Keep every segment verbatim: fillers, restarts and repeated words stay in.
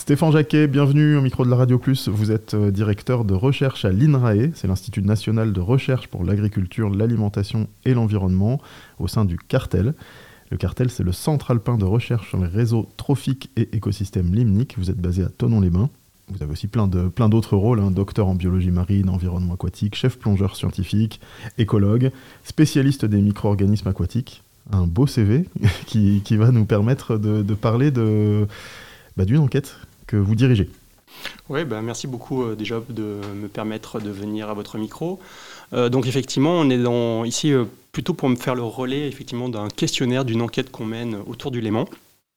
Stéphane Jacquet, bienvenue au micro de la Radio Plus. Vous êtes euh, directeur de recherche à l'INRAE, c'est l'Institut national de recherche pour l'agriculture, l'alimentation et l'environnement, au sein du CARTEL. Le CARTEL, c'est le Centre alpin de recherche sur les réseaux trophiques et écosystèmes limniques. Vous êtes basé à Thonon-les-Bains. Vous avez aussi plein, de, plein d'autres rôles, hein, docteur en biologie marine, environnement aquatique, chef plongeur scientifique, écologue, spécialiste des micro-organismes aquatiques. Un beau C V qui, qui va nous permettre de, de parler de, bah, d'une enquête que vous dirigez. Oui, bah, merci beaucoup euh, déjà de me permettre de venir à votre micro. Euh, donc effectivement, on est dans, ici euh, plutôt pour me faire le relais effectivement, d'un questionnaire, d'une enquête qu'on mène autour du Léman,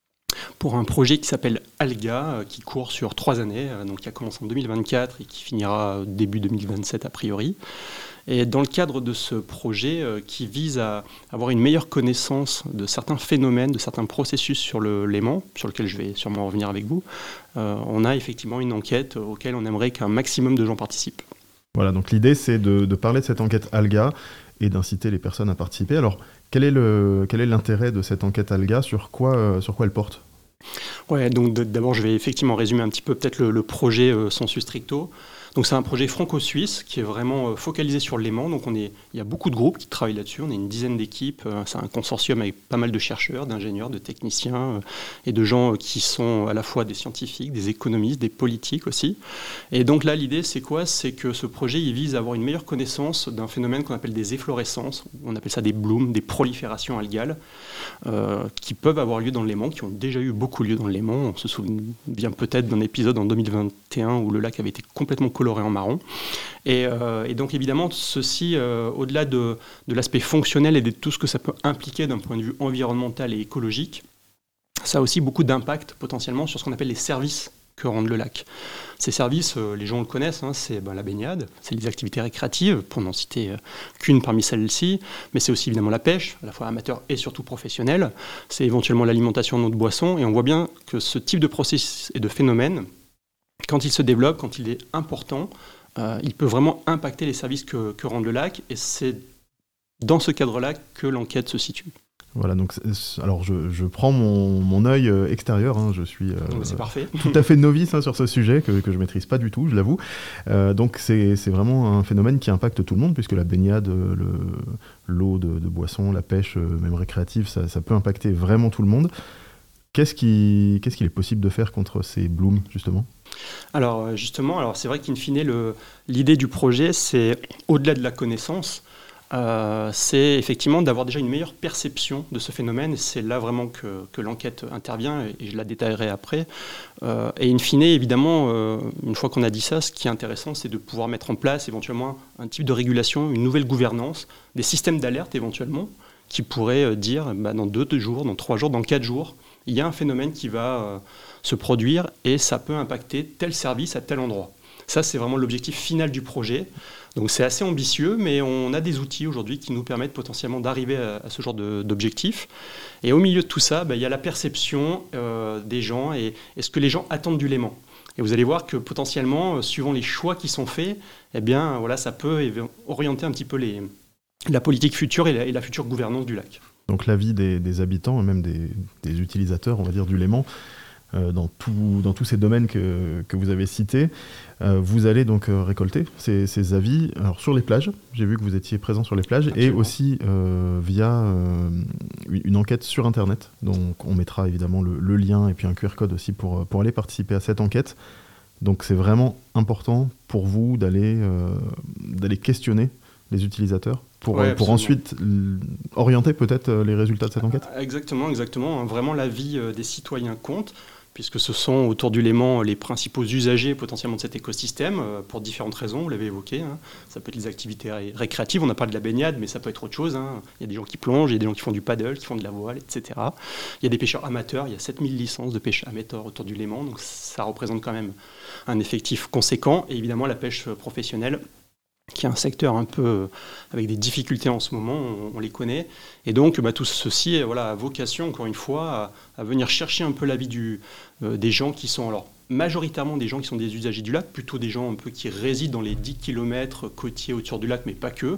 pour un projet qui s'appelle ALGA, euh, qui court sur trois années, euh, donc qui a commencé en deux mille vingt-quatre et qui finira début deux mille vingt-sept a priori. Et dans le cadre de ce projet euh, qui vise à avoir une meilleure connaissance de certains phénomènes, de certains processus sur le Léman, sur lequel je vais sûrement revenir avec vous, euh, on a effectivement une enquête auquel on aimerait qu'un maximum de gens participent. Voilà, donc l'idée c'est de, de parler de cette enquête ALGA et d'inciter les personnes à participer. Alors, quel est, le, quel est l'intérêt de cette enquête ALGA ? Sur quoi, euh, sur quoi elle porte ? Ouais, donc d'abord je vais effectivement résumer un petit peu peut-être le, le projet euh, sensu stricto. Donc c'est un projet franco-suisse qui est vraiment focalisé sur le Léman. Donc on est, il y a beaucoup de groupes qui travaillent là-dessus. On est une dizaine d'équipes. C'est un consortium avec pas mal de chercheurs, d'ingénieurs, de techniciens et de gens qui sont à la fois des scientifiques, des économistes, des politiques aussi. Et donc là l'idée c'est quoi ? C'est que ce projet il vise à avoir une meilleure connaissance d'un phénomène qu'on appelle des efflorescences. On appelle ça des blooms, des proliférations algales euh, qui peuvent avoir lieu dans le Léman, qui ont déjà eu beaucoup lieu dans le Léman. On se souvient peut-être d'un épisode en deux mille vingt et un où le lac avait été complètement coloré en marron. Et, euh, et donc évidemment, ceci, euh, au-delà de, de l'aspect fonctionnel et de tout ce que ça peut impliquer d'un point de vue environnemental et écologique, ça a aussi beaucoup d'impact potentiellement sur ce qu'on appelle les services que rend le lac. Ces services, euh, les gens le connaissent, hein, c'est ben, la baignade, c'est les activités récréatives, pour n'en citer euh, qu'une parmi celles-ci, mais c'est aussi évidemment la pêche, à la fois amateur et surtout professionnelle, c'est éventuellement l'alimentation en eau de boisson, et on voit bien que ce type de processus et de phénomène, quand il se développe, quand il est important, euh, il peut vraiment impacter les services que, que rend le lac, et c'est dans ce cadre-là que l'enquête se situe. Voilà, donc alors je, je prends mon, mon œil euh, extérieur, hein, je suis euh, c'est parfait. tout à fait novice hein, sur ce sujet que, que je ne maîtrise pas du tout, je l'avoue. Euh, donc c'est, c'est vraiment un phénomène qui impacte tout le monde, puisque la baignade, le, l'eau de, de boisson, la pêche, même récréative, ça, ça peut impacter vraiment tout le monde. Qu'est-ce, qui, qu'est-ce qu'il est possible de faire contre ces blooms, justement ? Alors justement, alors c'est vrai qu'in fine, le, l'idée du projet, c'est au-delà de la connaissance, euh, c'est effectivement d'avoir déjà une meilleure perception de ce phénomène. C'est là vraiment que, que l'enquête intervient, et je la détaillerai après. Euh, et in fine, évidemment, euh, une fois qu'on a dit ça, ce qui est intéressant, c'est de pouvoir mettre en place éventuellement un type de régulation, une nouvelle gouvernance, des systèmes d'alerte éventuellement, qui pourraient dire bah, dans deux, deux jours, dans trois jours, dans quatre jours, il y a un phénomène qui va euh, se produire et ça peut impacter tel service à tel endroit. Ça, c'est vraiment l'objectif final du projet. Donc c'est assez ambitieux, mais on a des outils aujourd'hui qui nous permettent potentiellement d'arriver à, à ce genre de, d'objectif. Et au milieu de tout ça, bah, il y a la perception euh, des gens et, et ce que les gens attendent du Léman. Et vous allez voir que potentiellement, euh, suivant les choix qui sont faits, eh bien, voilà, ça peut orienter un petit peu les, la politique future et la, et la future gouvernance du lac. Donc l'avis des, des habitants et même des, des utilisateurs, on va dire, du Léman, euh, dans, tout, dans tous ces domaines que, que vous avez cités, euh, vous allez donc euh, récolter ces, ces avis alors, sur les plages. J'ai vu que vous étiez présent sur les plages. Absolument. Et aussi euh, via euh, une enquête sur Internet. Donc on mettra évidemment le, le lien et puis un Q R code aussi pour, pour aller participer à cette enquête. Donc c'est vraiment important pour vous d'aller, euh, d'aller questionner les utilisateurs pour, ouais, pour ensuite orienter peut-être les résultats de cette enquête ? Exactement, exactement. Vraiment, l'avis des citoyens compte, puisque ce sont autour du Léman les principaux usagers potentiellement de cet écosystème, pour différentes raisons, vous l'avez évoqué. Hein. Ça peut être les activités ré- récréatives, on a parlé de la baignade, mais ça peut être autre chose. Hein. Il y a des gens qui plongent, il y a des gens qui font du paddle, qui font de la voile, et cetera. Il y a des pêcheurs amateurs, il y a sept mille licences de pêche amateurs autour du Léman, donc ça représente quand même un effectif conséquent. Et évidemment, la pêche professionnelle, qui est un secteur un peu avec des difficultés en ce moment, on, on les connaît. Et donc, bah, tout ceci voilà, a vocation, encore une fois, à, à venir chercher un peu l'avis du, euh, des gens qui sont, alors, majoritairement des gens qui sont des usagers du lac, plutôt des gens un peu qui résident dans les dix kilomètres côtiers autour du lac, mais pas que.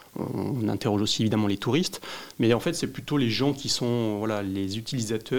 On interroge aussi évidemment les touristes, mais en fait, c'est plutôt les gens qui sont voilà, les utilisateurs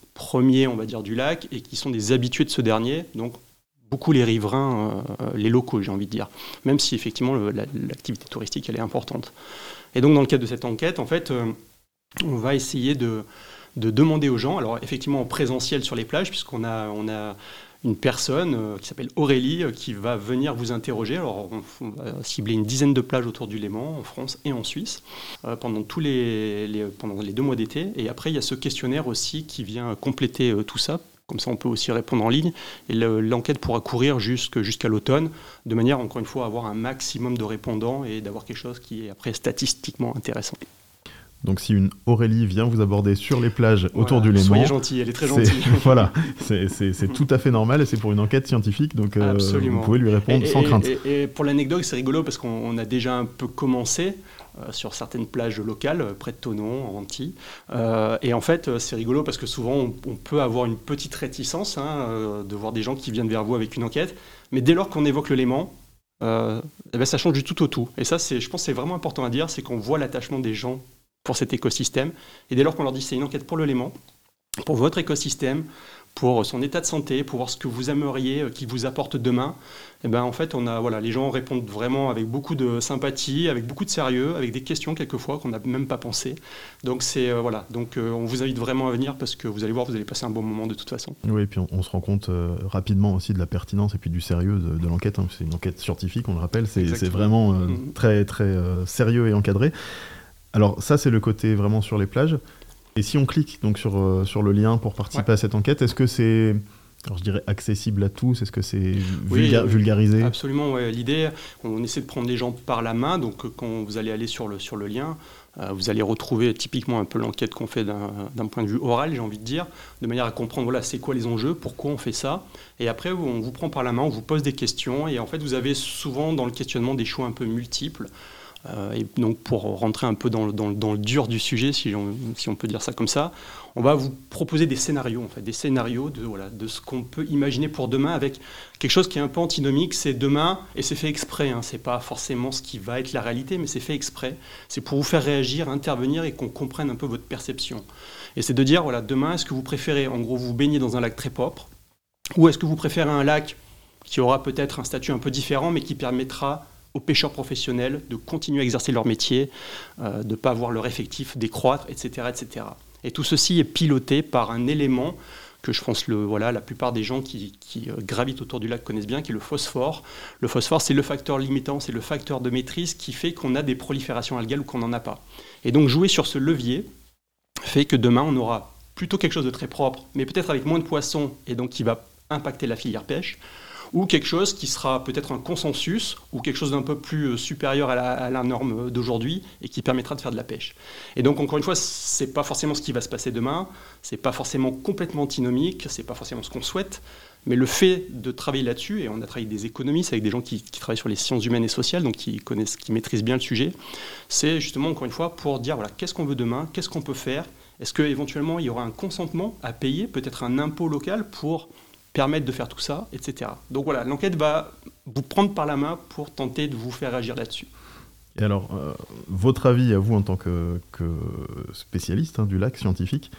premiers, on va dire, du lac et qui sont des habitués de ce dernier. Donc, beaucoup les riverains, euh, les locaux, j'ai envie de dire. Même si, effectivement, le, la, l'activité touristique, elle est importante. Et donc, dans le cadre de cette enquête, en fait, euh, on va essayer de, de demander aux gens, alors effectivement en présentiel sur les plages, puisqu'on a, on a une personne euh, qui s'appelle Aurélie euh, qui va venir vous interroger. Alors, on, on va cibler une dizaine de plages autour du Léman, en France et en Suisse, euh, pendant, tous les, les, pendant les deux mois d'été. Et après, il y a ce questionnaire aussi qui vient compléter euh, tout ça. Comme ça, on peut aussi répondre en ligne. Et le, l'enquête pourra courir jusque, jusqu'à l'automne, de manière, encore une fois, à avoir un maximum de répondants et d'avoir quelque chose qui est après statistiquement intéressant. Donc si une Aurélie vient vous aborder sur les plages voilà, autour du Léman... Soyez gentils, elle est très gentille. Voilà, c'est, c'est, c'est tout à fait normal et c'est pour une enquête scientifique, donc euh, vous pouvez lui répondre et, sans et, crainte. Et, et pour l'anecdote, c'est rigolo parce qu'on on a déjà un peu commencé euh, sur certaines plages locales, près de Thonon, en Antilles. Euh, et en fait, c'est rigolo parce que souvent, on, on peut avoir une petite réticence hein, euh, de voir des gens qui viennent vers vous avec une enquête. Mais dès lors qu'on évoque le Léman, euh, eh ben, ça change du tout au tout. Et ça, c'est, je pense que c'est vraiment important à dire, c'est qu'on voit l'attachement des gens pour cet écosystème. Et dès lors qu'on leur dit c'est une enquête pour le Léman, pour votre écosystème, pour son état de santé, pour voir ce que vous aimeriez qu'il vous apporte demain, et ben en fait, on a, voilà, les gens répondent vraiment avec beaucoup de sympathie, avec beaucoup de sérieux, avec des questions quelquefois qu'on n'a même pas pensé. Donc, c'est, euh, voilà. Donc euh, on vous invite vraiment à venir parce que vous allez voir, vous allez passer un bon moment de toute façon. Oui, et puis on, on se rend compte euh, rapidement aussi de la pertinence et puis du sérieux de, de l'enquête. Hein. C'est une enquête scientifique, on le rappelle, c'est, c'est vraiment euh, mmh. très, très euh, sérieux et encadré. Alors ça, c'est le côté vraiment sur les plages. Et si on clique donc sur, euh, sur le lien pour participer ouais. à cette enquête, est-ce que c'est, alors je dirais, accessible à tous ? Est-ce que c'est oui, vulga- vulgarisé ? Absolument, ouais. L'idée, on essaie de prendre les gens par la main. Donc quand vous allez aller sur le, sur le lien, euh, vous allez retrouver typiquement un peu l'enquête qu'on fait d'un, d'un point de vue oral, j'ai envie de dire, de manière à comprendre voilà, c'est quoi les enjeux, pourquoi on fait ça. Et après, on vous prend par la main, on vous pose des questions. Et en fait, vous avez souvent dans le questionnement des choix un peu multiples. Euh, et donc pour rentrer un peu dans le, dans le, dans le dur du sujet, si on, si on peut dire ça comme ça, on va vous proposer des scénarios, en fait, des scénarios de, voilà, de ce qu'on peut imaginer pour demain avec quelque chose qui est un peu antinomique, c'est demain, et c'est fait exprès, hein, c'est pas forcément ce qui va être la réalité, mais c'est fait exprès, c'est pour vous faire réagir, intervenir et qu'on comprenne un peu votre perception. Et c'est de dire, voilà, demain, est-ce que vous préférez, en gros, vous baigner dans un lac très propre, ou est-ce que vous préférez un lac qui aura peut-être un statut un peu différent, mais qui permettra aux pêcheurs professionnels de continuer à exercer leur métier, euh, de ne pas voir leur effectif décroître, et cetera, et cetera. Et tout ceci est piloté par un élément que je pense le, voilà, la plupart des gens qui, qui gravitent autour du lac connaissent bien, qui est le phosphore. Le phosphore, c'est le facteur limitant, c'est le facteur de maîtrise qui fait qu'on a des proliférations algales ou qu'on n'en a pas. Et donc jouer sur ce levier fait que demain, on aura plutôt quelque chose de très propre, mais peut-être avec moins de poissons, et donc qui va impacter la filière pêche, ou quelque chose qui sera peut-être un consensus, ou quelque chose d'un peu plus supérieur à la, à la norme d'aujourd'hui, et qui permettra de faire de la pêche. Et donc, encore une fois, ce n'est pas forcément ce qui va se passer demain, ce n'est pas forcément complètement antinomique, ce n'est pas forcément ce qu'on souhaite, mais le fait de travailler là-dessus, et on a travaillé avec des économistes, avec des gens qui, qui travaillent sur les sciences humaines et sociales, donc qui connaissent, qui maîtrisent bien le sujet, c'est justement, encore une fois, pour dire, voilà, qu'est-ce qu'on veut demain, qu'est-ce qu'on peut faire, est-ce qu'éventuellement, il y aura un consentement à payer, peut-être un impôt local pour permettre de faire tout ça, et cetera. Donc voilà, l'enquête va vous prendre par la main pour tenter de vous faire agir là-dessus. Et alors, euh, votre avis à vous en tant que, que spécialiste hein, du lac scientifique,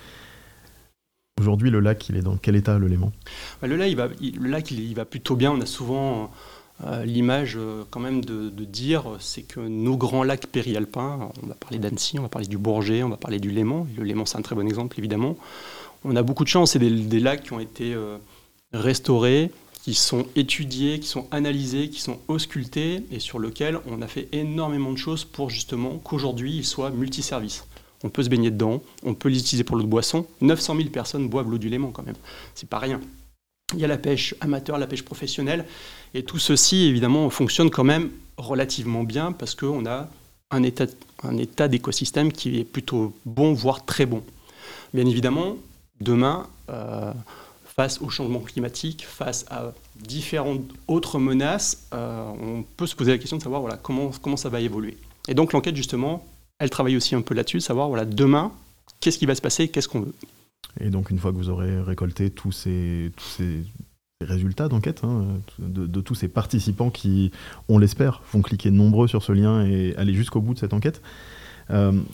aujourd'hui le lac, il est dans quel état, le Léman ? bah, Le lac, il va, il, le lac il, il va plutôt bien. On a souvent euh, l'image euh, quand même de, de dire, c'est que nos grands lacs périalpins, on va parler d'Annecy, on va parler du Bourget, on va parler du Léman. Le Léman, c'est un très bon exemple, évidemment. On a beaucoup de chance, c'est des, des lacs qui ont été euh, restaurés, qui sont étudiés, qui sont analysés, qui sont auscultés et sur lesquels on a fait énormément de choses pour justement qu'aujourd'hui ils soient multiservices. On peut se baigner dedans, on peut les utiliser pour l'eau de boisson. neuf cent mille personnes boivent l'eau du Léman quand même, c'est pas rien. Il y a la pêche amateur, la pêche professionnelle et tout ceci évidemment fonctionne quand même relativement bien parce qu'on a un état, un état d'écosystème qui est plutôt bon, voire très bon. Bien évidemment, demain... Euh, face au changement climatique, face à différentes autres menaces, euh, on peut se poser la question de savoir voilà, comment, comment ça va évoluer. Et donc l'enquête, justement, elle travaille aussi un peu là-dessus, de savoir voilà, demain, qu'est-ce qui va se passer, qu'est-ce qu'on veut. Et donc une fois que vous aurez récolté tous ces, tous ces résultats d'enquête, hein, de, de tous ces participants qui, on l'espère, vont cliquer nombreux sur ce lien et aller jusqu'au bout de cette enquête, euh,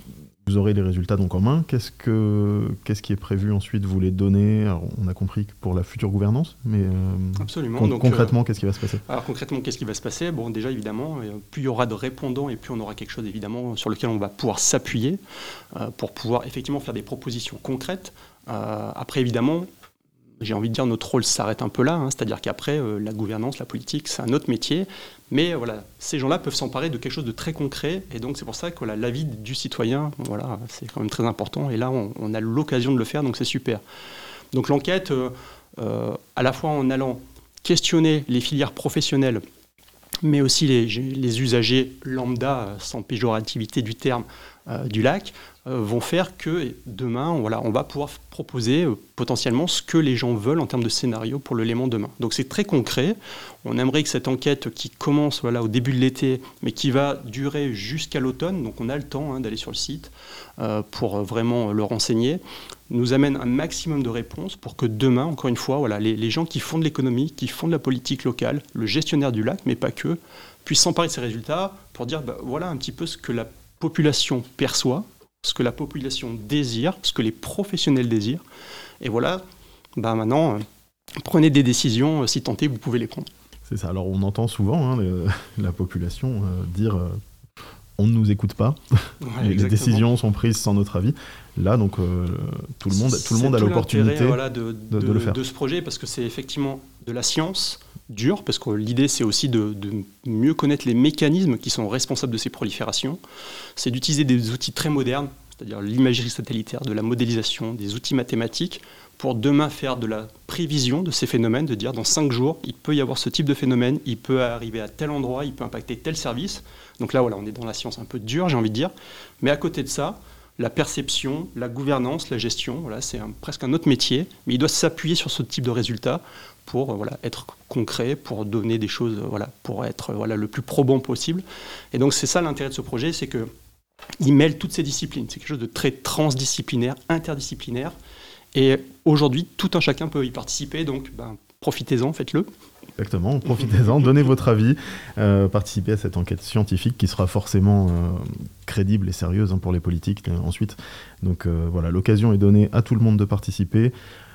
vous aurez les résultats donc en main. Qu'est-ce, que, qu'est-ce qui est prévu ensuite? Vous les donnez? Alors, on a compris pour la future gouvernance, mais euh, Absolument. Con- donc, concrètement, euh, qu'est-ce qui va se passer? Alors concrètement, qu'est-ce qui va se passer? Bon, déjà évidemment, euh, plus il y aura de répondants et plus on aura quelque chose évidemment sur lequel on va pouvoir s'appuyer euh, pour pouvoir effectivement faire des propositions concrètes. Euh, après évidemment, j'ai envie de dire notre rôle s'arrête un peu là, hein, c'est-à-dire qu'après euh, la gouvernance, la politique, c'est un autre métier, mais euh, voilà, ces gens-là peuvent s'emparer de quelque chose de très concret, et donc c'est pour ça que voilà, l'avis du citoyen, voilà, c'est quand même très important, et là on, on a l'occasion de le faire, donc c'est super. Donc l'enquête, euh, euh, à la fois en allant questionner les filières professionnelles, mais aussi les, les usagers lambda, sans péjorativité du terme, euh, du lac, euh, vont faire que demain, voilà, on va pouvoir proposer euh, potentiellement ce que les gens veulent en termes de scénario pour le Léman demain. Donc c'est très concret. On aimerait que cette enquête qui commence voilà, au début de l'été, mais qui va durer jusqu'à l'automne, donc on a le temps hein, d'aller sur le site euh, pour vraiment le renseigner, nous amène un maximum de réponses pour que demain, encore une fois, voilà, les, les gens qui font de l'économie, qui font de la politique locale, le gestionnaire du lac, mais pas que, puissent s'emparer de ces résultats pour dire bah, voilà un petit peu ce que la population perçoit, ce que la population désire, ce que les professionnels désirent. Et voilà, bah maintenant, euh, prenez des décisions, euh, si tant est, vous pouvez les prendre. C'est ça. Alors on entend souvent hein, le, la population euh, dire euh, on ne nous écoute pas, Ouais, les décisions sont prises sans notre avis. Là, donc, euh, tout le monde, tout le monde a tout l'opportunité voilà, de, de, de, de le faire. de ce projet, parce que c'est effectivement de la science dure, parce que l'idée, c'est aussi de, de mieux connaître les mécanismes qui sont responsables de ces proliférations. C'est d'utiliser des outils très modernes, c'est-à-dire l'imagerie satellitaire, de la modélisation, des outils mathématiques, pour demain faire de la prévision de ces phénomènes, de dire dans cinq jours, il peut y avoir ce type de phénomène, il peut arriver à tel endroit, il peut impacter tel service. Donc là, voilà, on est dans la science un peu dure, j'ai envie de dire. Mais à côté de ça, la perception, la gouvernance, la gestion, voilà, c'est un, presque un autre métier, mais il doit s'appuyer sur ce type de résultats pour voilà, être concret, pour donner des choses, voilà, pour être voilà, le plus probant possible. Et donc c'est ça l'intérêt de ce projet, c'est qu'il mêle toutes ces disciplines. C'est quelque chose de très transdisciplinaire, interdisciplinaire. Et aujourd'hui, tout un chacun peut y participer, donc ben, profitez-en, faites-le. Exactement, profitez-en, donnez votre avis, euh, participez à cette enquête scientifique qui sera forcément euh, crédible et sérieuse hein, pour les politiques euh, ensuite. Donc euh, voilà, l'occasion est donnée à tout le monde de participer.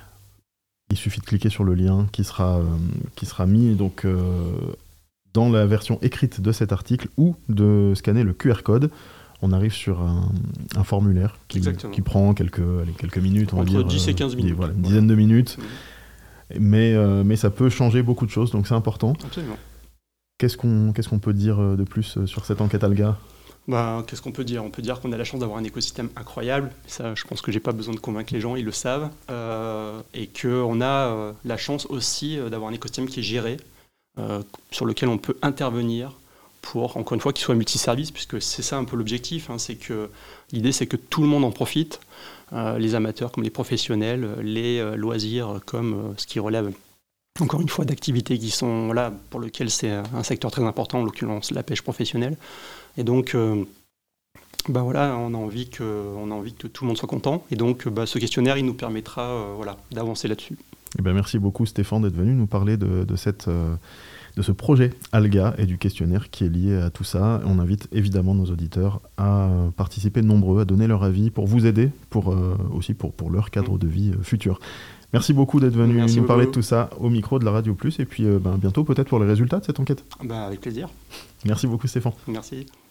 Il suffit de cliquer sur le lien qui sera, euh, qui sera mis donc, euh, dans la version écrite de cet article ou de scanner le Q R code. On arrive sur un, un formulaire qui, qui prend quelques, allez, quelques minutes, on entre va dire, dix et quinze minutes. Voilà, une dizaine de minutes. Mmh. Mais, euh, mais ça peut changer beaucoup de choses, donc c'est important. Absolument. Qu'est-ce qu'on, qu'est-ce qu'on peut dire de plus sur cette enquête Alga ? Ben, qu'est-ce qu'on peut dire ? On peut dire qu'on a la chance d'avoir un écosystème incroyable. Ça, je pense que je n'ai pas besoin de convaincre les gens, ils le savent. Euh, et qu'on a euh, la chance aussi euh, d'avoir un écosystème qui est géré, euh, sur lequel on peut intervenir pour, encore une fois, qu'il soit multiservice, puisque c'est ça un peu l'objectif. Hein, c'est que, l'idée, c'est que tout le monde en profite. Euh, les amateurs comme les professionnels, les euh, loisirs comme euh, ce qui relève encore une fois d'activités qui sont là pour lesquelles c'est un secteur très important, en l'occurrence la pêche professionnelle. Et donc, euh, bah voilà, on a envie que, on a envie que tout le monde soit content. Et donc, bah, ce questionnaire, il nous permettra euh, voilà, d'avancer là-dessus. Et ben merci beaucoup Stéphane d'être venu nous parler de, de cette... Euh de ce projet Alga et du questionnaire qui est lié à tout ça. On invite évidemment nos auditeurs à participer nombreux, à donner leur avis pour vous aider, pour, euh, aussi pour, pour leur cadre de vie euh, futur. Merci beaucoup d'être venu Merci nous beaucoup. parler de tout ça au micro de la Radio Plus et puis euh, ben, bientôt peut-être pour les résultats de cette enquête. Bah, avec plaisir. Merci beaucoup Stéphane. Merci.